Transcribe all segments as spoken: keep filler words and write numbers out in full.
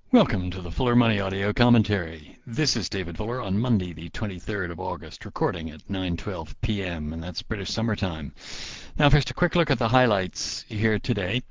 Welcome to the Fuller Money Audio Commentary. This is David Fuller on Monday, the twenty-third of August, recording at nine twelve p m, and that's British summertime. Now, first, a quick look at the highlights here today.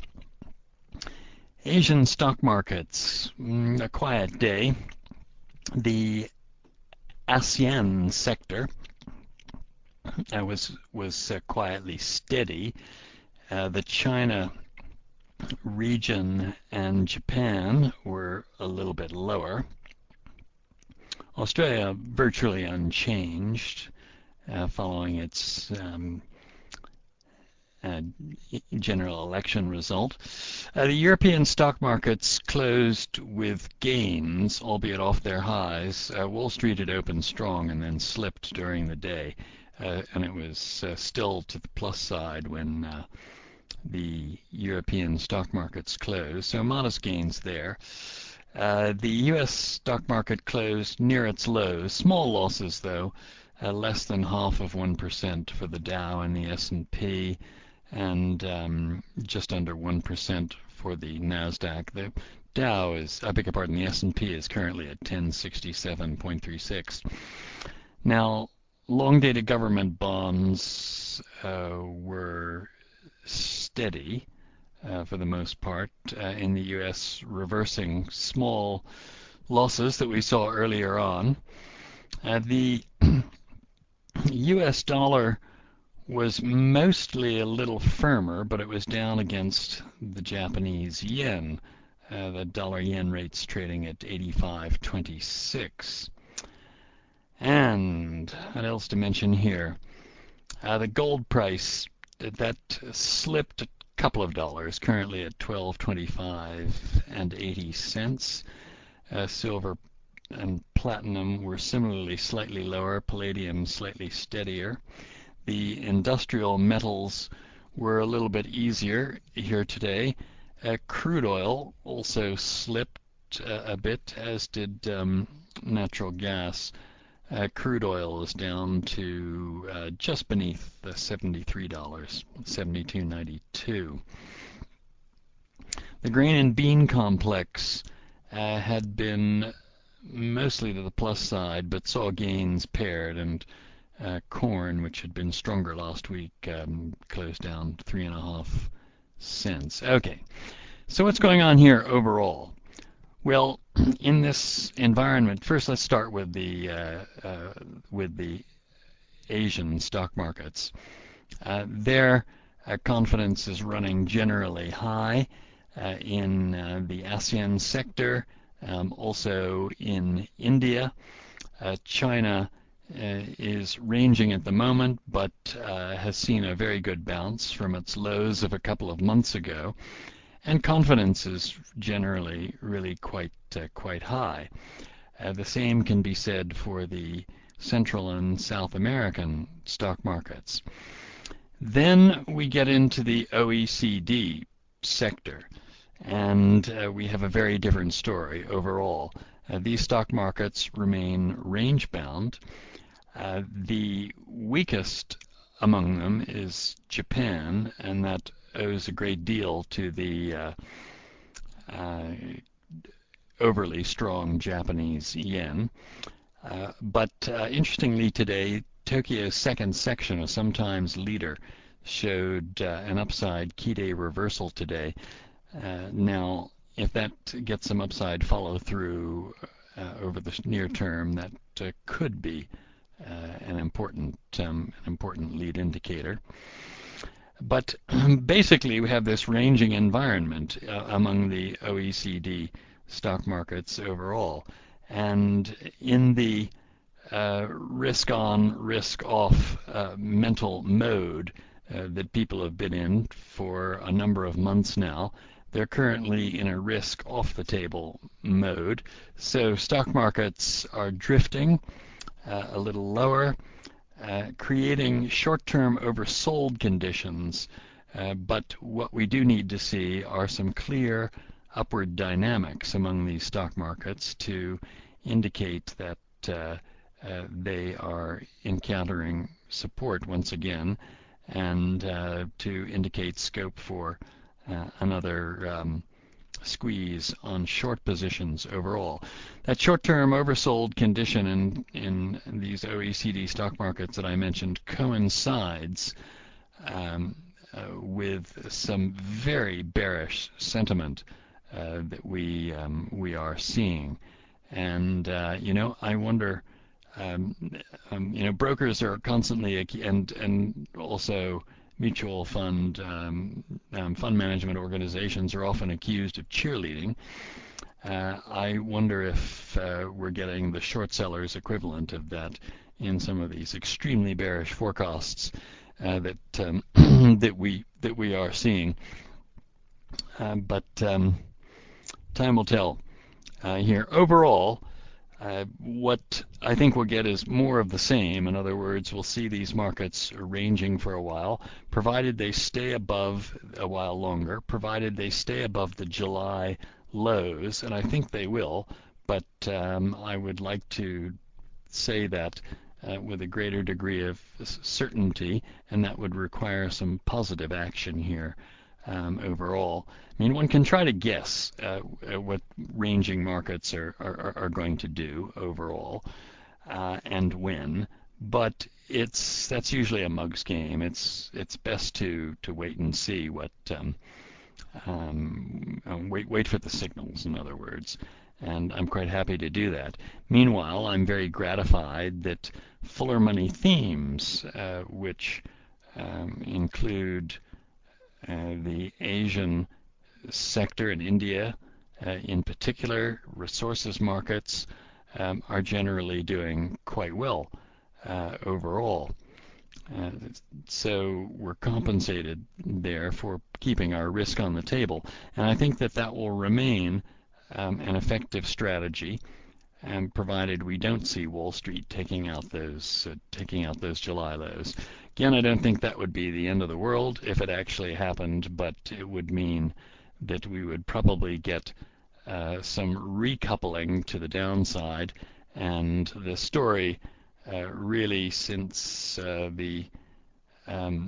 Asian stock markets, mm, a quiet day. The ASEAN sector uh, was was uh, quietly steady. Uh, the China region and Japan were a little bit lower. Australia virtually unchanged uh, following its um, uh, general election result. Uh, the European stock markets closed with gains, albeit off their highs. Uh, Wall Street had opened strong and then slipped during the day, uh, and it was uh, still to the plus side when uh, the European stock markets closed, so modest gains there. Uh, the U S stock market closed near its lows, small losses though, uh, less than half of one percent for the Dow and the S and P, and um, just under one percent for the NASDAQ. The Dow is, I beg your pardon, the S and P is currently at ten sixty-seven point three six. Now, long-dated government bonds uh, were steady uh, for the most part uh, in the U S, reversing small losses that we saw earlier on. Uh, the U S dollar was mostly a little firmer, but it was down against the Japanese yen. Uh, the dollar yen rate's trading at eighty-five twenty-six. And what else to mention here? Uh, the gold price that slipped a couple of dollars, currently at twelve twenty-five and eighty cents. Uh, silver and platinum were similarly slightly lower, palladium slightly steadier. The industrial metals were a little bit easier here today. Uh, crude oil also slipped uh, a bit, as did um, natural gas. Uh, crude oil is down to uh, just beneath the seventy-three dollars, seventy-two ninety-two. The grain and bean complex uh, had been mostly to the plus side, but saw gains paired, and uh, corn, which had been stronger last week, um, closed down three and a half cents. Okay, so what's going on here overall? Well, in this environment, first let's start with the uh, uh, with the Asian stock markets. Uh, their uh, confidence is running generally high uh, in uh, the ASEAN sector, um, also in India. Uh, China uh, is ranging at the moment, but uh, has seen a very good bounce from its lows of a couple of months ago. And confidence is generally really quite uh, quite high. Uh, the same can be said for the Central and South American stock markets. Then we get into the O E C D sector, and uh, we have a very different story overall. Uh, these stock markets remain range-bound. Uh, the weakest among them is Japan, and that owes a great deal to the uh, uh, overly strong Japanese yen. Uh, but uh, interestingly today, Tokyo's second section, a sometimes leader, showed uh, an upside key-day reversal today. Uh, now, if that gets some upside follow-through uh, over the near term, that uh, could be uh, an important um, an important lead indicator. But basically, we have this ranging environment uh, among the O E C D stock markets overall. And in the uh, risk-on, risk-off uh, mental mode uh, that people have been in for a number of months now, they're currently in a risk-off-the-table mode. So stock markets are drifting uh, a little lower, Uh, creating short-term oversold conditions, uh, but what we do need to see are some clear upward dynamics among these stock markets to indicate that uh, uh, they are encountering support once again, and uh, to indicate scope for uh, another um, squeeze on short positions overall. That short-term oversold condition in, in these O E C D stock markets that I mentioned coincides um, uh, with some very bearish sentiment uh, that we um, we are seeing. And uh, you know, I wonder. Um, um, you know, brokers are constantly and and also mutual fund um, um, fund management organizations are often accused of cheerleading. Uh, I wonder if uh, we're getting the short sellers equivalent of that in some of these extremely bearish forecasts uh, that um, that we that we are seeing. Uh, but um, time will tell. Uh, here overall, Uh, what I think we'll get is more of the same. In other words, we'll see these markets ranging for a while, provided they stay above a while longer, provided they stay above the July lows, and I think they will, but um, I would like to say that uh, with a greater degree of certainty, and that would require some positive action here um, overall. I mean, one can try to guess uh, what ranging markets are, are, are going to do overall uh, and when, but it's that's usually a mug's game. It's it's best to, to wait and see what um, um, wait wait for the signals, in other words. And I'm quite happy to do that. Meanwhile, I'm very gratified that Fuller Money themes, uh, which um, include uh, the Asian sector in India, uh, in particular, resources markets um, are generally doing quite well uh, overall. Uh, so we're compensated there for keeping our risk on the table, and I think that that will remain um, an effective strategy, um, provided we don't see Wall Street taking out those uh, taking out those July lows. Again, I don't think that would be the end of the world if it actually happened, but it would mean that we would probably get uh, some recoupling to the downside, and the story uh, really since uh, the um,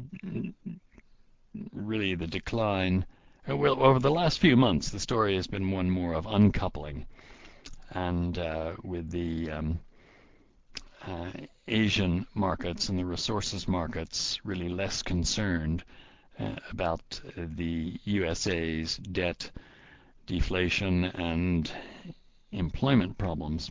really the decline. uh, Well, over the last few months, the story has been one more of uncoupling, and uh, with the um, uh, Asian markets and the resources markets really less concerned uh, about the U S A's debt, deflation, and employment problems.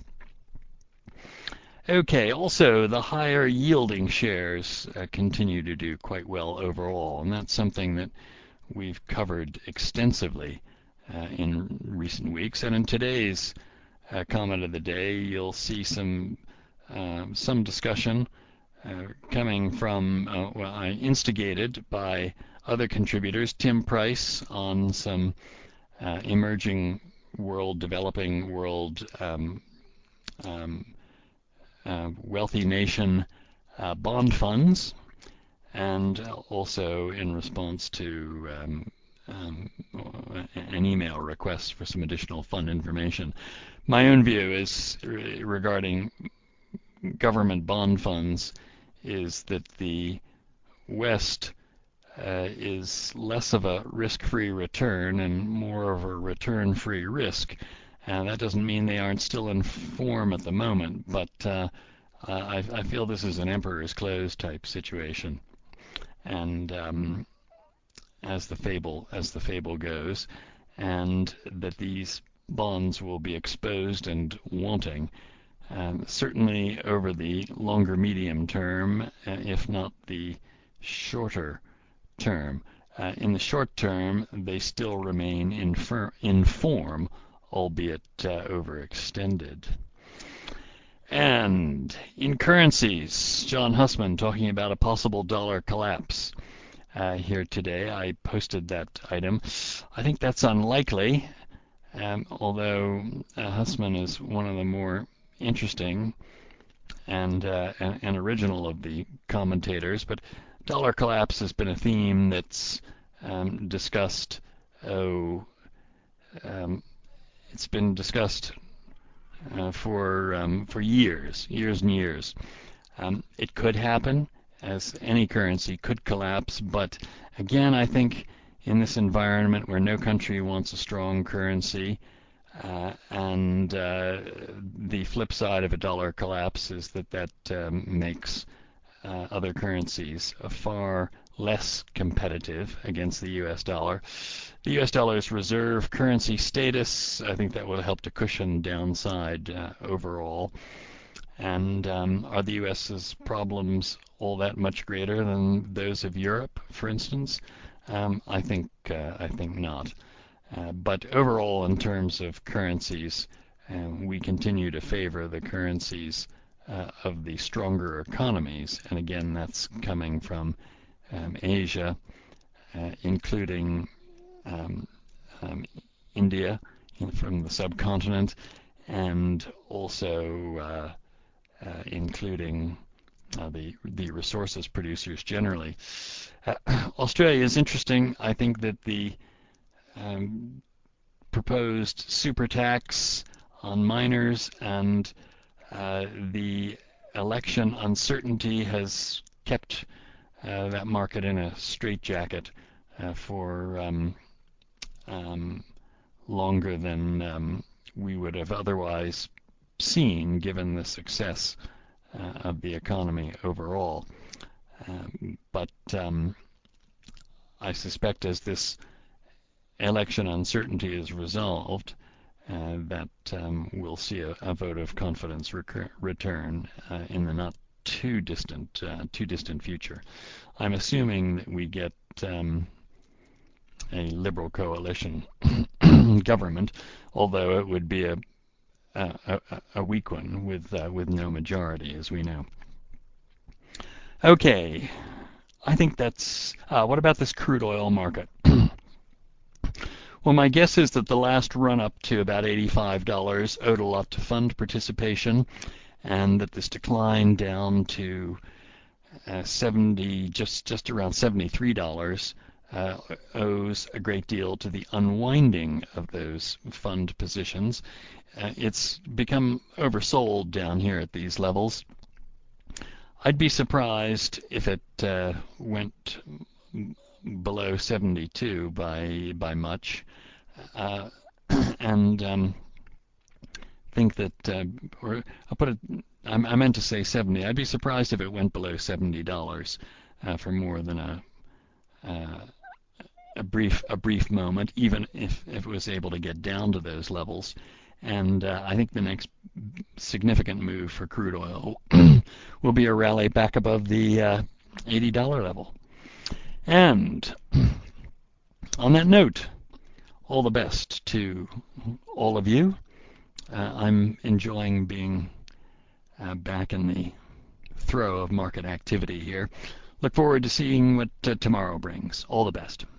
Okay, also the higher yielding shares uh, continue to do quite well overall, and that's something that we've covered extensively uh, in recent weeks. And in today's uh, comment of the day, you'll see some um, some discussion uh, coming from, uh, well, I instigated by other contributors, Tim Price on some uh, emerging world, developing world, um, um, uh, wealthy nation uh, bond funds, and also in response to um, um, an email request for some additional fund information. My own view is regarding government bond funds is that the West uh, is less of a risk-free return and more of a return-free risk. And that doesn't mean they aren't still in form at the moment, but uh, I, I feel this is an emperor's clothes type situation. And um, as the fable as the fable goes, and that these bonds will be exposed and wanting, um, certainly over the longer medium term, uh, if not the shorter term. Uh, in the short term, they still remain infir- in form, albeit uh, overextended. And in currencies, John Hussman talking about a possible dollar collapse. Uh, here today, I posted that item. I think that's unlikely, um, although uh, Hussman is one of the more interesting and, uh, and, and original of the commentators. But dollar collapse has been a theme that's um, discussed. Oh, um, it's been discussed uh, for um, for years, years and years. Um, it could happen, as any currency could collapse, but again, I think in this environment where no country wants a strong currency, uh, and uh, the flip side of a dollar collapse is that that um, makes uh, other currencies far less competitive against the U S dollar. The U S dollar's reserve currency status, I think that will help to cushion downside uh, overall. And um, are the US's problems all that much greater than those of Europe, for instance? Um, I think uh, I think not. Uh, but overall, in terms of currencies, um, we continue to favor the currencies uh, of the stronger economies, and again, that's coming from um, Asia, uh, including um, um, India from the subcontinent, and also uh, uh, including uh, the the resources producers generally. Uh, Australia is interesting. I think that the um, proposed super tax on miners and uh, the election uncertainty has kept uh, that market in a straitjacket uh, for um, um, longer than um, we would have otherwise seen, given the success uh, of the economy overall. Um, but um, I suspect as this election uncertainty is resolved, uh, that um, we'll see a, a vote of confidence recur- return uh, in the not too distant, uh, too distant future. I'm assuming that we get um, a liberal coalition government, although it would be a a, a weak one with uh, with no majority, as we know. Okay, I think that's. Uh, what about this crude oil market? Well, my guess is that the last run up to about eighty-five dollars owed a lot to fund participation, and that this decline down to uh, seventy, just just around seventy-three dollars, uh, owes a great deal to the unwinding of those fund positions. Uh, it's become oversold down here at these levels. I'd be surprised if it uh, went below seventy-two by by much, uh, and um, think that, uh, or I'll put it, I, I meant to say seventy. I'd be surprised if it went below seventy dollars uh, for more than a uh, a brief a brief moment, even if, if it was able to get down to those levels. And uh, I think the next significant move for crude oil will be a rally back above the uh, eighty dollar level. And on that note, all the best to all of you. Uh, I'm enjoying being uh, back in the throe of market activity here. Look forward to seeing what uh, tomorrow brings. All the best.